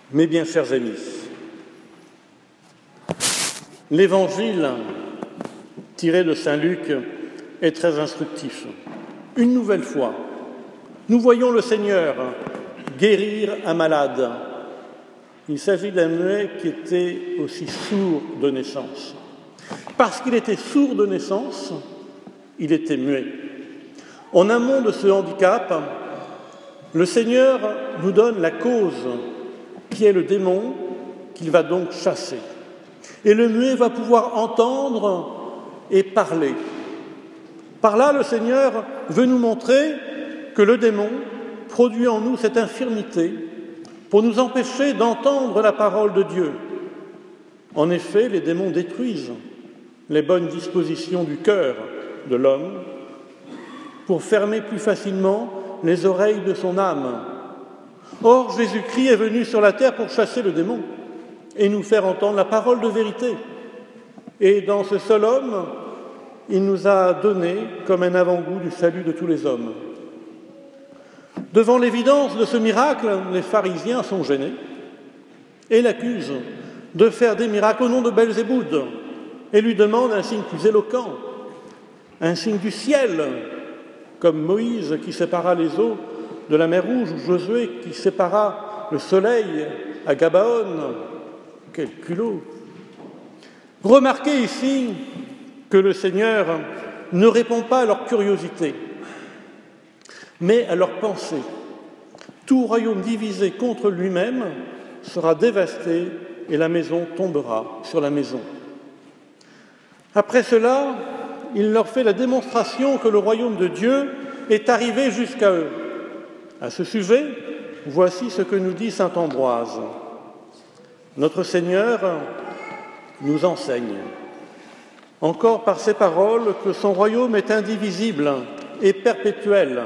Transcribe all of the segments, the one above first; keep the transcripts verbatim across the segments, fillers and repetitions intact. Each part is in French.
Mes bien chers amis, l'évangile tiré de saint Luc est très instructif. Une nouvelle fois, nous voyons le Seigneur guérir un malade. Il s'agit d'un muet qui était aussi sourd de naissance. Parce qu'il était sourd de naissance, il était muet. En amont de ce handicap, le Seigneur nous donne la cause qui est le démon qu'il va donc chasser. Et le muet va pouvoir entendre et parler. Par là, le Seigneur veut nous montrer que le démon produit en nous cette infirmité pour nous empêcher d'entendre la parole de Dieu. En effet, les démons détruisent les bonnes dispositions du cœur de l'homme pour fermer plus facilement les oreilles de son âme. Or, Jésus-Christ est venu sur la terre pour chasser le démon et nous faire entendre la parole de vérité. Et dans ce seul homme, il nous a donné comme un avant-goût du salut de tous les hommes. Devant l'évidence de ce miracle, les pharisiens sont gênés et l'accusent de faire des miracles au nom de Belzéboud et lui demandent un signe plus éloquent, un signe du ciel, comme Moïse qui sépara les eaux de la mer Rouge, ou Josué qui sépara le soleil à Gabaon. Quel culot! Remarquez ici que le Seigneur ne répond pas à leur curiosité, mais à leur pensée. Tout royaume divisé contre lui-même sera dévasté et la maison tombera sur la maison. Après cela, il leur fait la démonstration que le royaume de Dieu est arrivé jusqu'à eux. À ce sujet, voici ce que nous dit saint Ambroise. Notre Seigneur nous enseigne, encore par ces paroles, que son royaume est indivisible et perpétuel,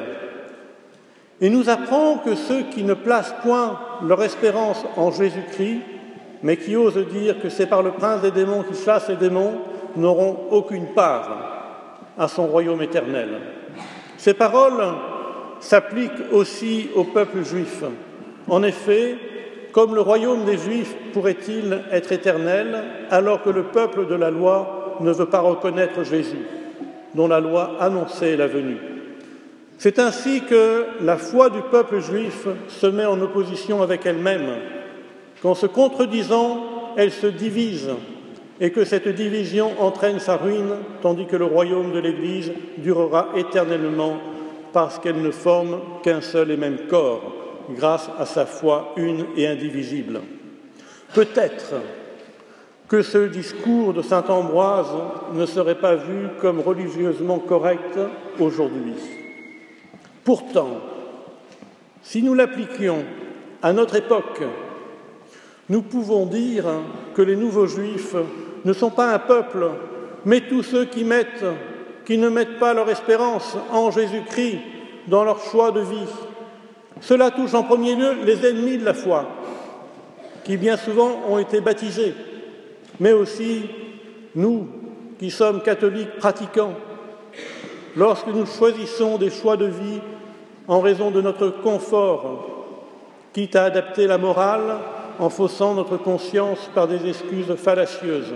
et nous apprend que ceux qui ne placent point leur espérance en Jésus-Christ, mais qui osent dire que c'est par le prince des démons qui chasse les démons, n'auront aucune part à son royaume éternel. Ces paroles s'appliquent aussi au peuple juif. En effet, comme le royaume des Juifs pourrait-il être éternel, alors que le peuple de la loi ne veut pas reconnaître Jésus, dont la loi annonçait la venue. C'est ainsi que la foi du peuple juif se met en opposition avec elle-même, qu'en se contredisant, elle se divise, et que cette division entraîne sa ruine, tandis que le royaume de l'Église durera éternellement parce qu'elle ne forme qu'un seul et même corps, grâce à sa foi une et indivisible. Peut-être que ce discours de saint Ambroise ne serait pas vu comme religieusement correct aujourd'hui. Pourtant, si nous l'appliquions à notre époque, nous pouvons dire que les nouveaux Juifs ne sont pas un peuple, mais tous ceux qui, mettent, qui ne mettent pas leur espérance en Jésus-Christ dans leur choix de vie. Cela touche en premier lieu les ennemis de la foi, qui bien souvent ont été baptisés, mais aussi nous, qui sommes catholiques pratiquants, lorsque nous choisissons des choix de vie en raison de notre confort, quitte à adapter la morale en faussant notre conscience par des excuses fallacieuses.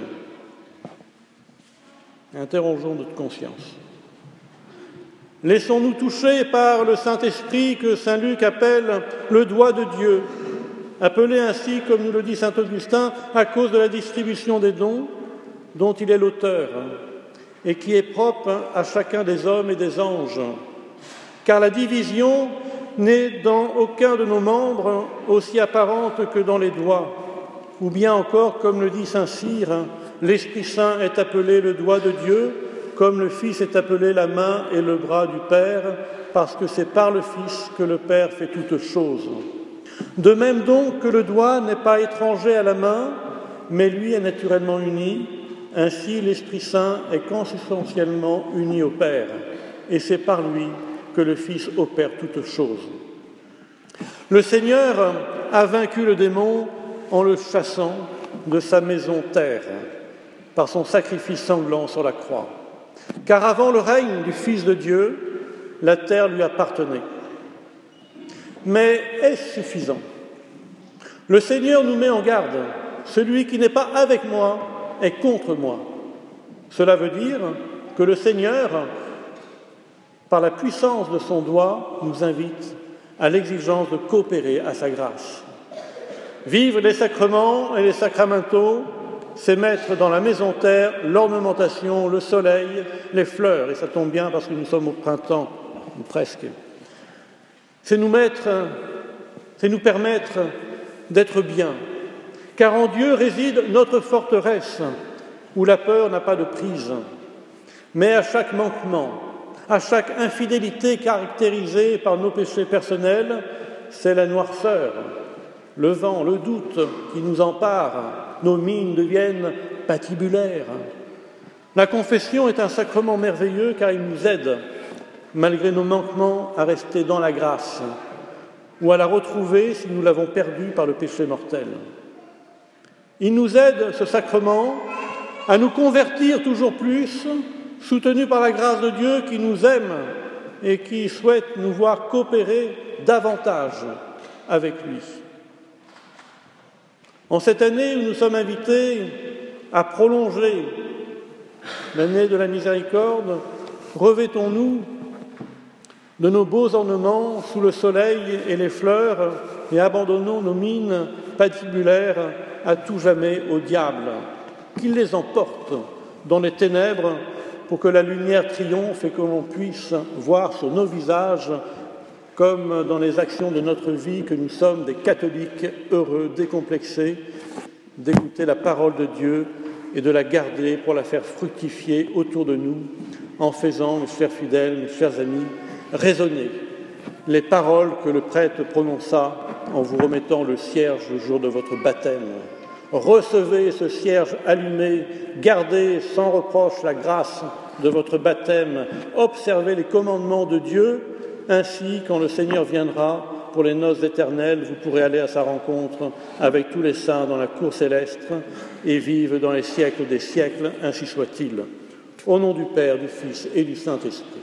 Interrogeons notre conscience. Laissons-nous toucher par le Saint-Esprit que saint Luc appelle le doigt de Dieu, appelé ainsi, comme nous le dit saint Augustin, à cause de la distribution des dons dont il est l'auteur et qui est propre à chacun des hommes et des anges. Car la division n'est dans aucun de nos membres aussi apparente que dans les doigts. Ou bien encore, comme le dit saint Cyr, l'Esprit Saint est appelé le doigt de Dieu, comme le Fils est appelé la main et le bras du Père, parce que c'est par le Fils que le Père fait toutes choses. De même donc que le doigt n'est pas étranger à la main, mais lui est naturellement uni, ainsi l'Esprit Saint est consubstantiellement uni au Père, et c'est par lui que le Fils opère toutes choses. Le Seigneur a vaincu le démon en le chassant de sa maison terre, par son sacrifice sanglant sur la croix. Car avant le règne du Fils de Dieu, la terre lui appartenait. Mais est-ce suffisant? Le Seigneur nous met en garde. Celui qui n'est pas avec moi est contre moi. Cela veut dire que le Seigneur, par la puissance de son doigt, nous invite à l'exigence de coopérer à sa grâce. Vivre les sacrements et les sacramentaux, c'est mettre dans la maison terre l'ornementation, le soleil, les fleurs, et ça tombe bien parce que nous sommes au printemps, ou presque. C'est nous mettre, c'est nous permettre d'être bien, car en Dieu réside notre forteresse, où la peur n'a pas de prise. Mais à chaque manquement, à chaque infidélité caractérisée par nos péchés personnels, c'est la noirceur, le vent, le doute qui nous empare, nos mines deviennent patibulaires. La confession est un sacrement merveilleux car il nous aide, malgré nos manquements, à rester dans la grâce ou à la retrouver si nous l'avons perdue par le péché mortel. Il nous aide, ce sacrement, à nous convertir toujours plus, soutenus par la grâce de Dieu qui nous aime et qui souhaite nous voir coopérer davantage avec lui. En cette année où nous sommes invités à prolonger l'année de la miséricorde, revêtons-nous de nos beaux ornements sous le soleil et les fleurs et abandonnons nos mines patibulaires à tout jamais au diable, qu'il les emporte dans les ténèbres pour que la lumière triomphe et que l'on puisse voir sur nos visages, comme dans les actions de notre vie, que nous sommes des catholiques heureux, décomplexés, d'écouter la parole de Dieu et de la garder pour la faire fructifier autour de nous, en faisant, mes chers fidèles, mes chers amis, résonner les paroles que le prêtre prononça en vous remettant le cierge le jour de votre baptême. Recevez ce cierge allumé, gardez sans reproche la grâce de votre baptême, observez les commandements de Dieu, ainsi, quand le Seigneur viendra pour les noces éternelles, vous pourrez aller à sa rencontre avec tous les saints dans la cour céleste et vivre dans les siècles des siècles, ainsi soit-il. Au nom du Père, du Fils et du Saint-Esprit.